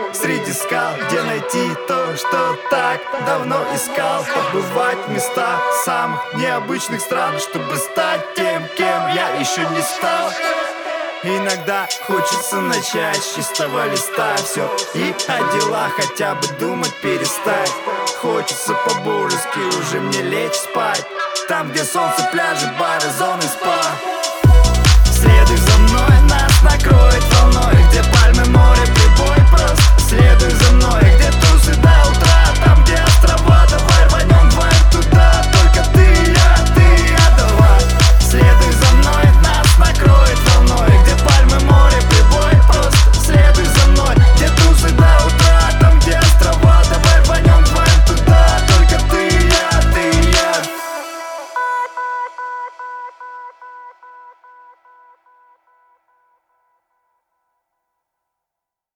среди скал, где найти то, что так давно искал. Побывать в местах самых необычных стран, чтобы стать тем, кем я еще не стал. Иногда хочется начать с чистого листа все и о делах хотя бы думать перестать. Хочется по-божески уже мне лечь спать, там, где солнце, пляжи, бары, зоны спа. Следуй за мной, нас накроет волной, где пальмы, море,